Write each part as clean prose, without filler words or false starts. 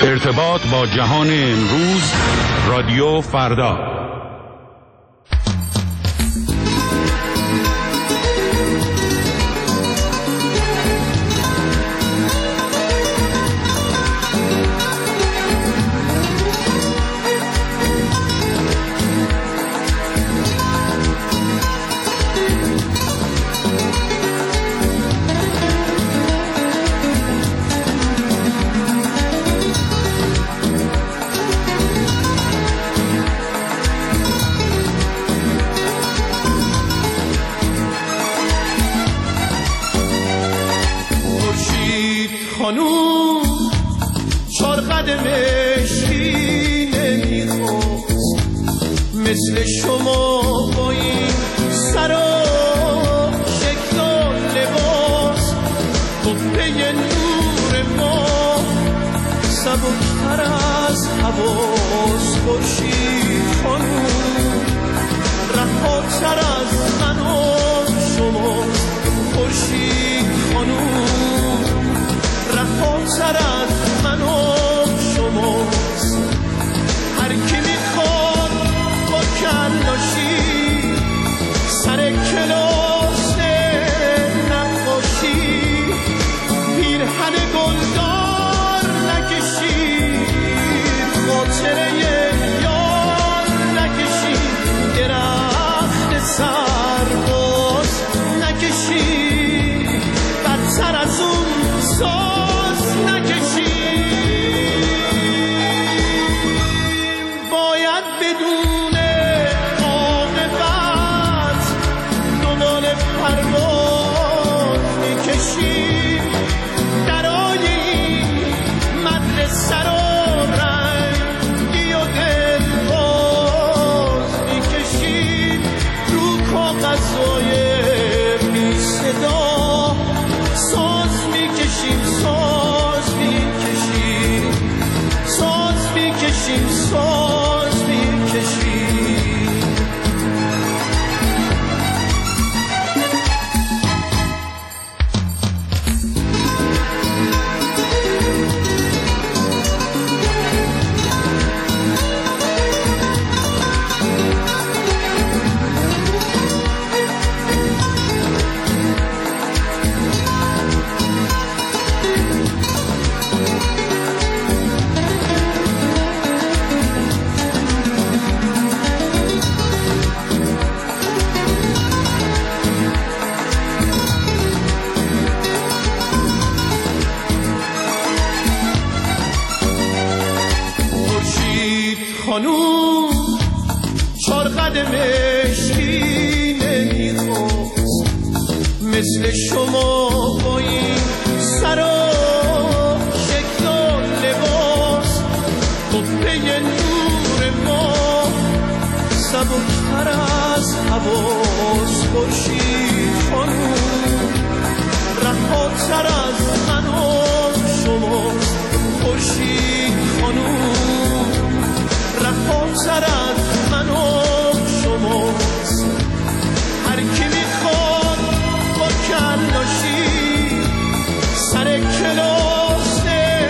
ارتباط با جهان امروز، رادیو فردا. مثل شما با این سر و شکل و لباس، قبه نور ما سبکتر از حواس. خورشید خانوم رهاتر از من و شما، خورشید خانوم رهاتر از من و شما. هر کی میخواد با کلاشی سر کلاس نقاشی پیرهن گلدار نکشید، خاطره یار نکشید، درخت سرباز نکشید، بدتر از اون ساز نکشید. باید بدون عاقبت دنبال پرواز میکشید، درای این مدرسه رو رنگی و دلباز میکشید، رو کاغذهای بی صدا ساز میکشیم، ساز میکشیم، ساز میکشیم، ساز میکشیم. خانوم چار قدم مشکی نمیخواست، مثل شما با این سر و شکل و لباس، قبه نور ما سبکتر از حواس. خورشید خانوم رهاتر از من و شما، خورشید خانوم رهاتر از من و شماست. هر کی میخواد با کلاشی سر کلاس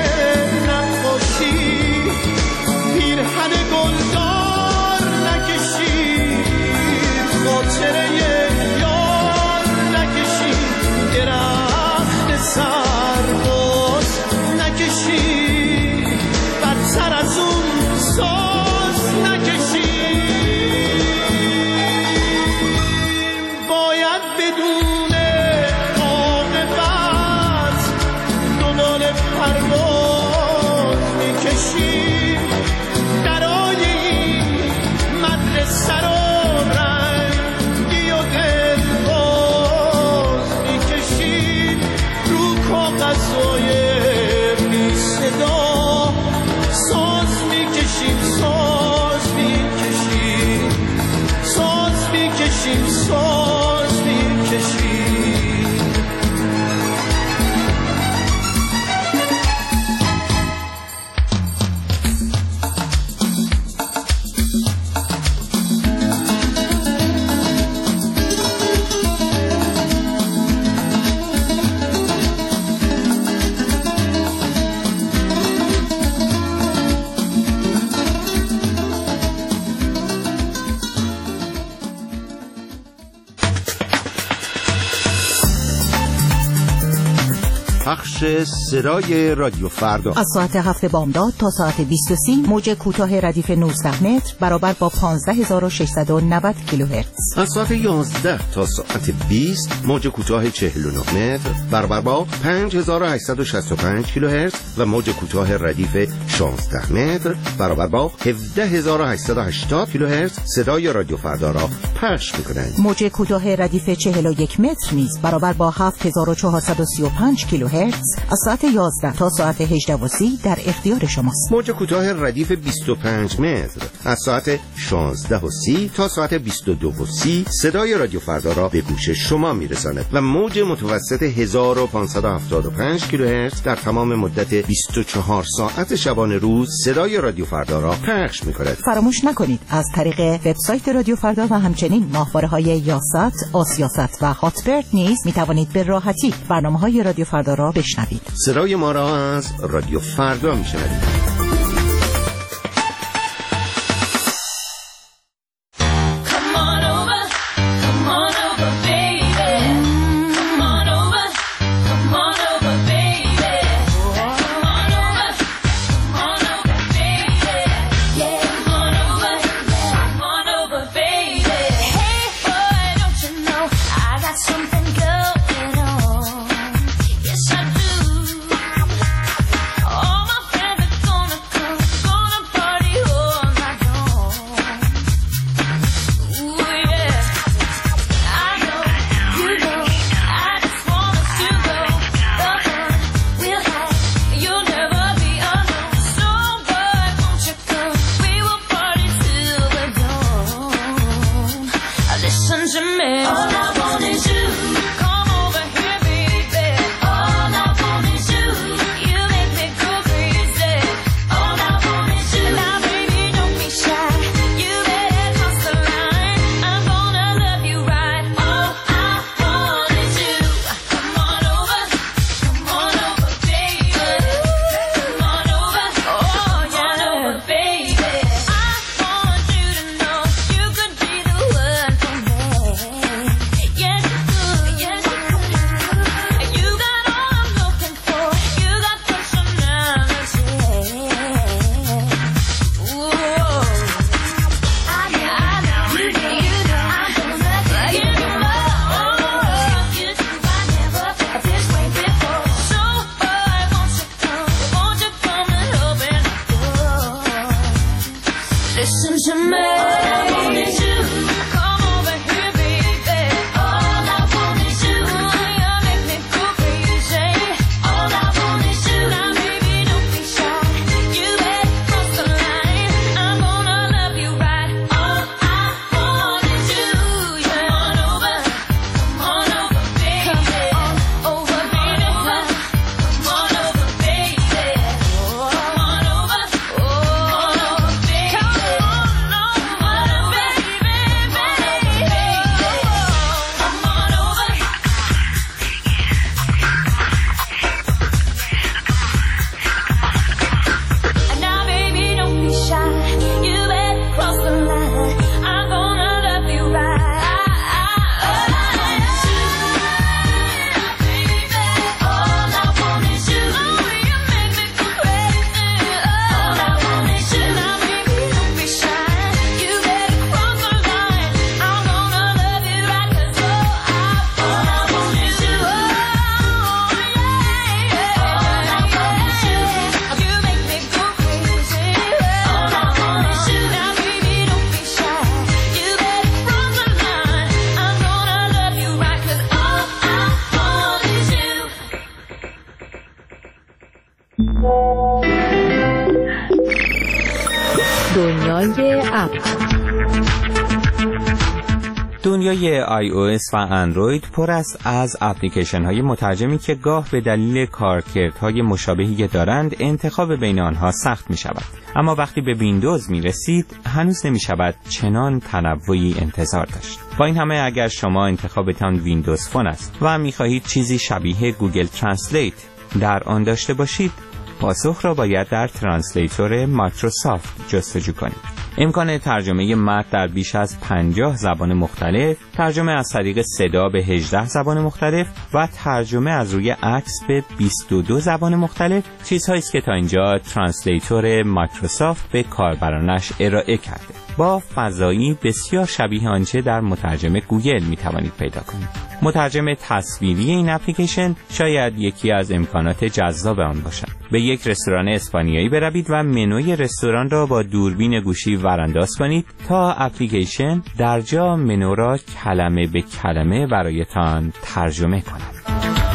نقاشی پیرهن گلدار نکشید، خاطره یار نکشید، درخت سرباز نکشید، بدتر از اون ساز نکشید. باید بدون عاقبت دنبال پرواز میکشید، درای این مدرسه رو رنگی و دلباز میکشید، رو کاغذهای بی صدا ساز میکشیم، ساز میکشیم، ساز میکشیم، ساز میکشیم. نشر صدای رادیو فردا از ساعت 7 بامداد تا ساعت 20:30 موج کوتاه ردیف 19 متر برابر با 15690 کیلوهرتز. از ساعت 11 تا ساعت 20 موج کوتاه 49 متر برابر با 5865 کیلوهرتز و موج کوتاه ردیف 16 متر برابر با 17880 کیلوهرتز صدای رادیو فردا را پخش می‌کنند. موج کوتاه ردیف 41 متر نیز برابر با 7435 کیلوهرتز از ساعت 11 تا ساعت 18:30 در اختیار شماست. موج کوتاه ردیف 25 متر از ساعت 16:30 تا ساعت 22:30 صدای رادیو فردا را به گوش شما میرساند و موج متوسط 1575 کیلوهرتز در تمام مدت 24 ساعت شبانه روز صدای رادیو فردا را پخش می‌کند. فراموش نکنید از طریق وبسایت رادیو فردا و همچنین ماهواره‌های یاست، آسیاست و هاتبرد نیز می‌توانید به راحتی برنامه‌های رادیو فردا را بشنوید. صدای ما را از رادیو فردا می‌شنوید. دنیای اپ. دنیای iOS و اندروید پر است از اپلیکیشن های مترجمی که گاه به دلیل کارکردهای مشابهی که دارند انتخاب بین آنها سخت می شود. اما وقتی به ویندوز می رسید هنوز نمی شود چنان تنوعی انتظار داشت. با این همه اگر شما انتخابتان ویندوز فون است و می خواهید چیزی شبیه گوگل ترنسلیت در آن داشته باشید، پاسخ را باید در ترنسلیتور مایکروسافت جستجو کنید. امکان ترجمه متن در بیش از 50 زبان مختلف، ترجمه از طریق صدا به 18 زبان مختلف و ترجمه از روی عکس به 22 زبان مختلف چیزهایی است که تا اینجا ترنسلیتور مایکروسافت به کاربرانش ارائه کرده. با فضایی بسیار شبیه آنچه در مترجم گوگل می توانید پیدا کنید. مترجم تصویری این اپلیکیشن شاید یکی از امکانات جذاب آن باشد. به یک رستوران اسپانیایی بروید و منوی رستوران را با دوربین گوشی ورانداز کنید تا اپلیکیشن در جا منو را کلمه به کلمه برایتان ترجمه کند.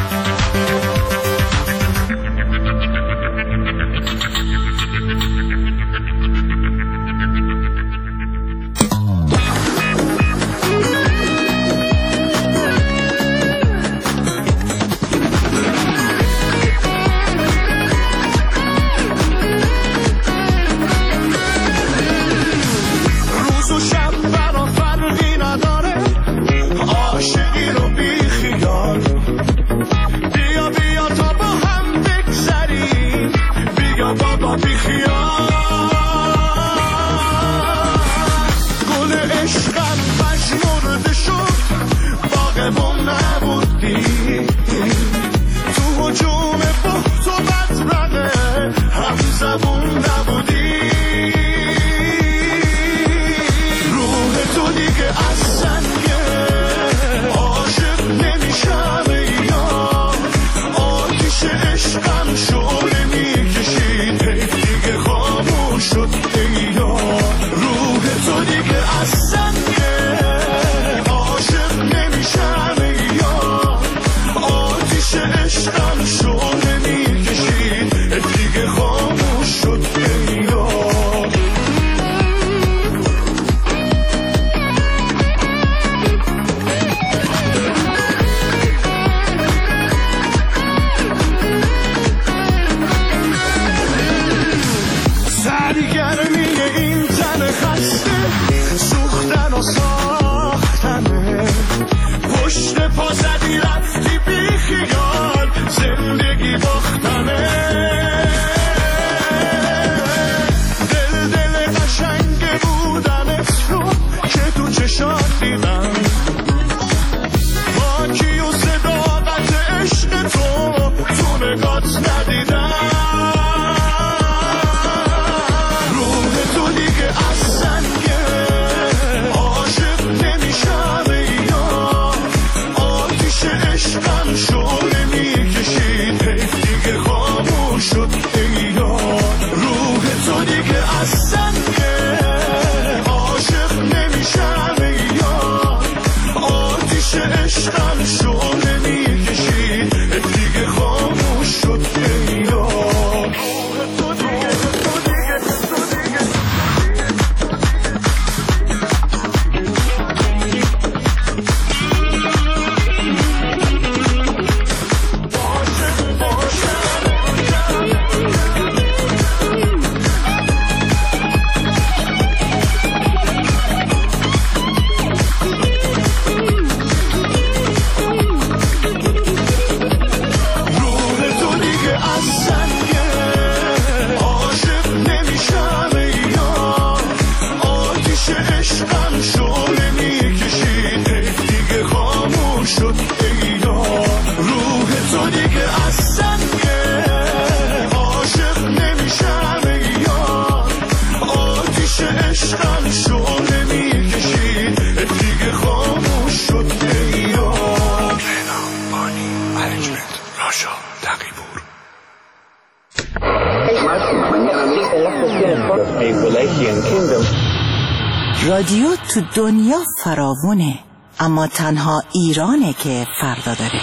رادیو تو دنیا فراوونه، اما تنها ایرانه که فردا داره.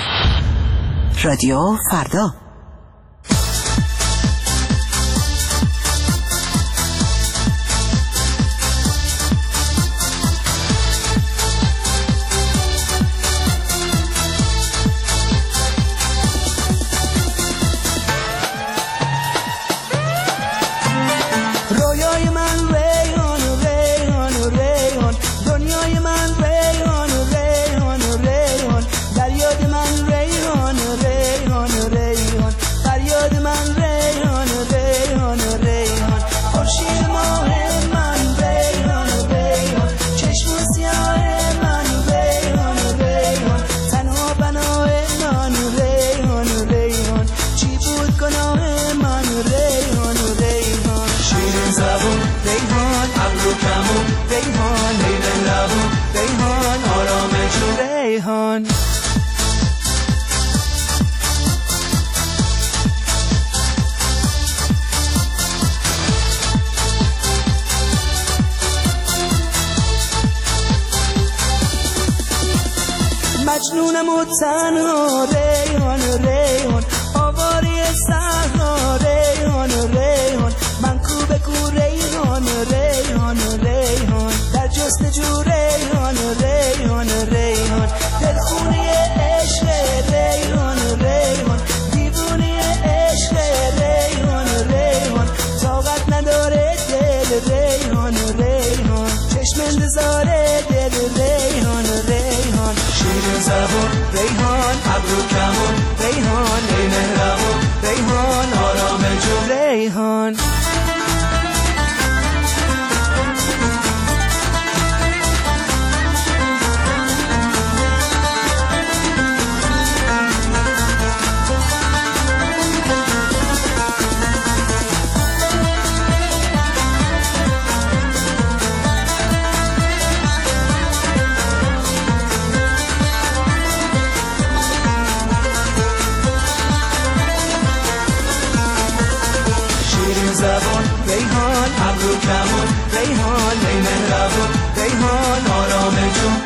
رادیو فردا. ریحان ریحان. مجنونم و تنها ریحان ریحان، آواری صحرا ریحان ریحان، من کو به کو ریحان ریحان ریحان، در جستجو ریحان ریحان ریحان، دلخونی عشق ریحان ریحان، دیوونی عشق ریحان ریحان، طاقت نداره دل ریحان ریحان، چشم انتظار دل ریحان ریحان. شیرین زبون ریحان، ابرو کمون ریحان، ای مهربون ریحان، آرام جون ریحان. زبان ریحان، ابرو کمون ریحان، ای مهربون ریحان، آرام جون.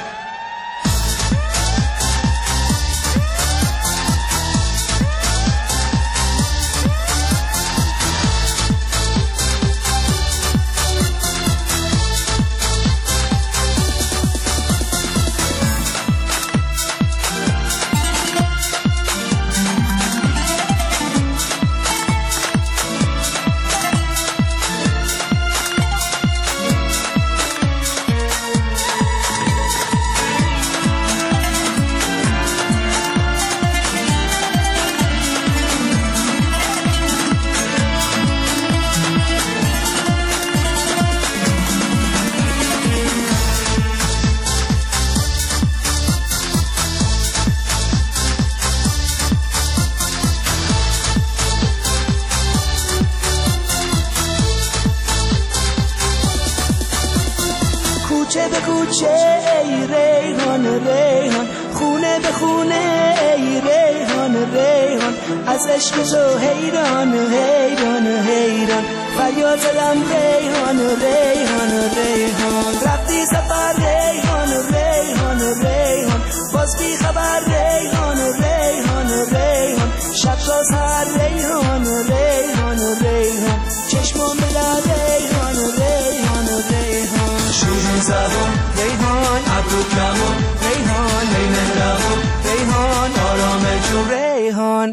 کوچه به کوچه ای ریحان ریحان، خونه به خونه ای ریحان ریحان، از عشق تو حیران حیران حیران، فریاد زدم ریحان ریحان ریحان، رفتی سفر ریحان ریحان ریحان، باز بی خبر ریحان ریحان ریحان، شب تا سحر ریحان ریحان ریحان، چشمم بدر ریحان ریحان ریحان. شیرین زبان ریحان، ابرو کمون ریحان، ای مهربون ریحان، آرام جون ریحان.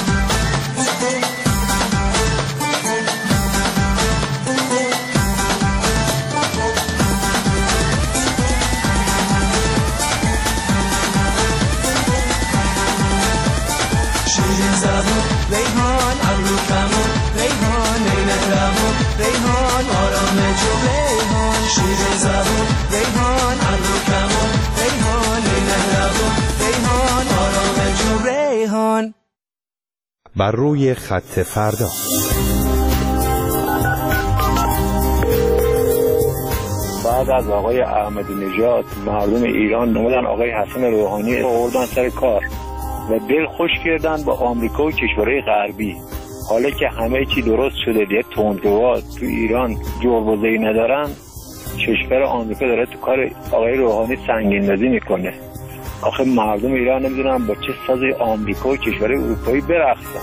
شیرین زبان ریحان، ابرو کمون ریحان، ای مهربون ریحان، آرام جون ریحان. شیرین زبان ریحان، ابرو کمون ریحان، ای مهربون ریحان، آرام جون ریحان. بر روی خط فردا. بعد از آقای احمدی نژاد مردم ایران نمودن آقای حسن روحانی آوردن سر کار و دل خوش کردن با آمریکا و کشورهای غربی. حالا که همه چی درست شده، دیگه تندروات تو ایران جربوزه‌ای ندارن، کشور آمریکا داره تو کار آقای روحانی سنگین‌بازی میکنه. آخه مردم ایران نمیدونن با چه سازی آمریکا و کشورهای اروپایی برقصن.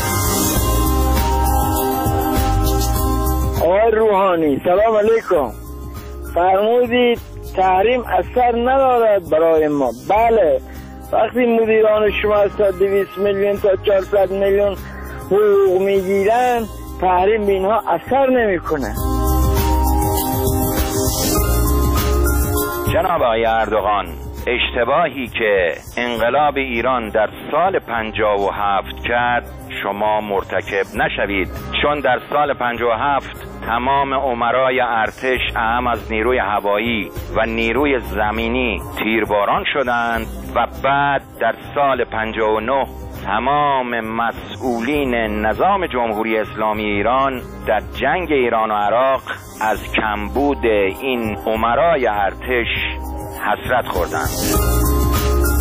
آقای روحانی سلام علیکم. فرمودید تحریم اثر ندارد برای ما. بله، وقتی مدیران شما از 200 میلیون تا 400 میلیون حقوق میگیرن، تحریم به اینها اثر نمیکنه. جناب آقای اردوغان، اشتباهی که انقلاب ایران در سال 57 کرد شما مرتکب نشوید، چون در سال 57 تمام امرای ارتش اهم از نیروی هوایی و نیروی زمینی تیرباران شدند و بعد در سال 59 تمام مسئولین نظام جمهوری اسلامی ایران در جنگ ایران و عراق از کمبود این امرای ارتش حسرت خوردند.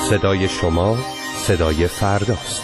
صدای شما صدای فرداست.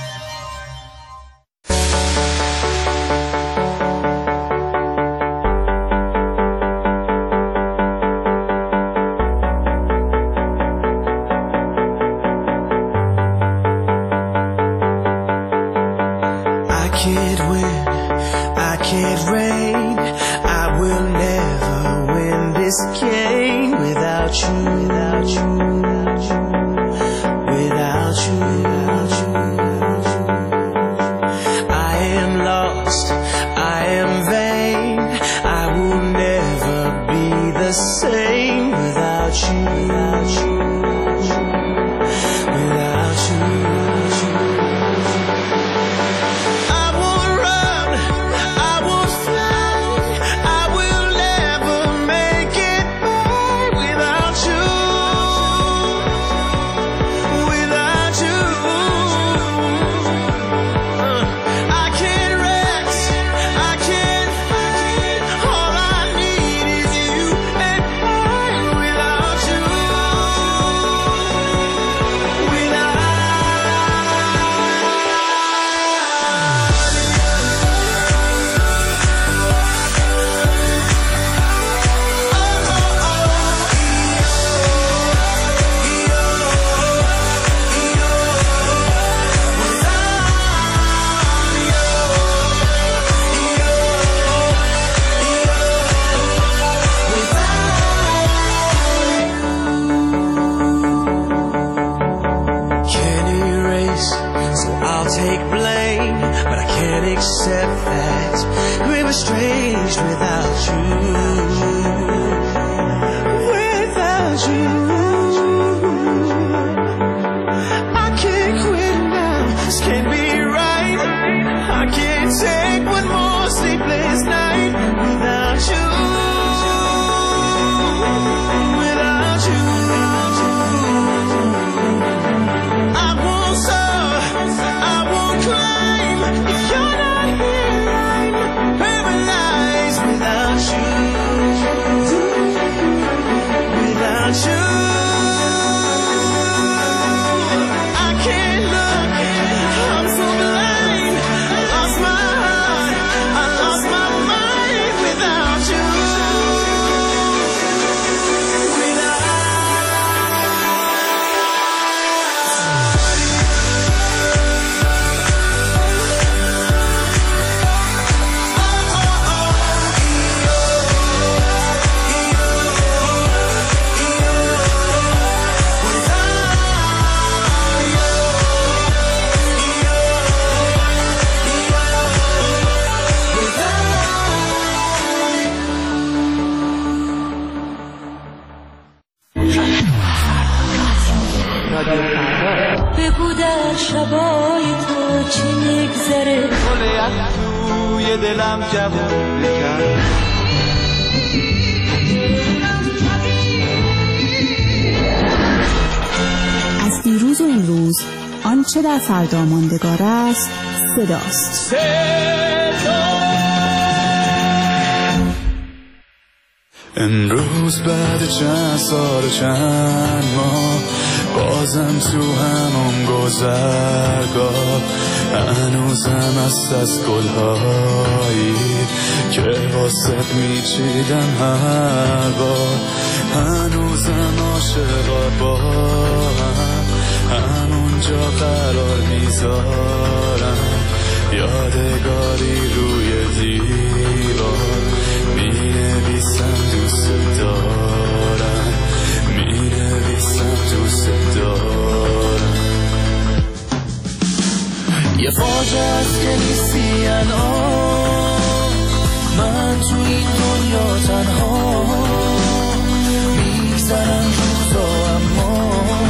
بگو در شبای تو چی میگذره گل توی دلم جوون بکن از دیروز و امروز آنچه در فردا ماندگار است صداست. امروز بعد چند سال چند ماه بازم تو همون گذرگاه هنوزم از گلهایی که واسه میچیدم هر بار هنوزم عاشقا با همونجا قرار میذارم یادگاری روی دیوار مینویسم دوست دارم مینویسم دوست دارم یه فاجعه است که نیستی الان من تو این دنیا تنها میگذرم روزا اما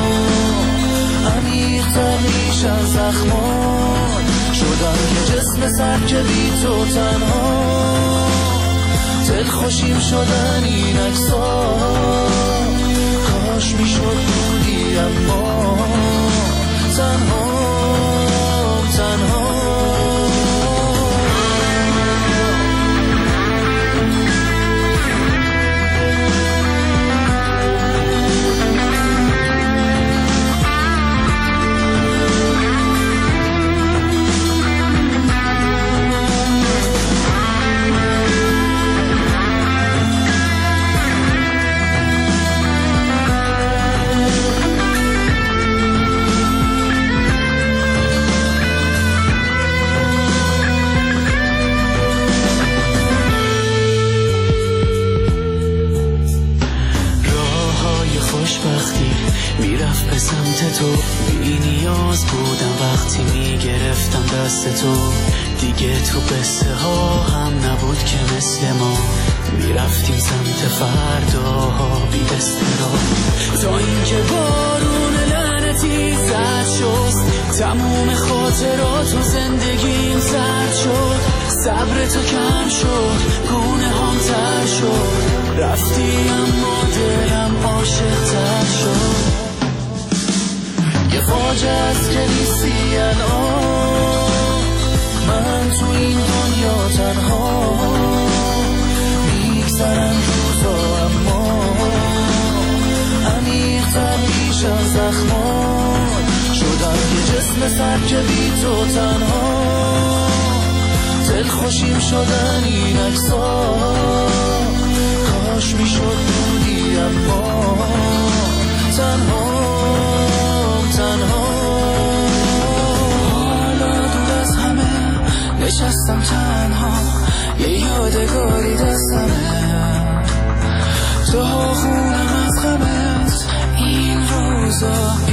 عمیق‌تر میشن زخمان شدم که جسم سر که بی تو تنها دل خوشیم شدن این عکس‌ها کاش میشد بودی اما تنها باز بودم وقتی میگرفتم دست تو، دیگه تو قصه ها هم نبود که مثل ما میرفتیم سمت فرداها بی استراحت، تا اینکه بارون لعنتی زد شست، تموم خاطرات و زندگیم زد شد، صبر تو کم شد، گونه هم تر شد، رفتی اما دلم عاشق تر شد. یه فاجعه است که نیستی الان، من تو این دنیا تنها، میگذرن روزا اما عمیق‌تر میشن زخمان، شدم یه جسم سر که بی تو تنها، دل خوشیم شدن این عکس‌ها، کاش میشد بودی اما تنها حالا دور از همه نشستم تنها، یه یادگاری دستمه، تا خونم از غمت این روزا،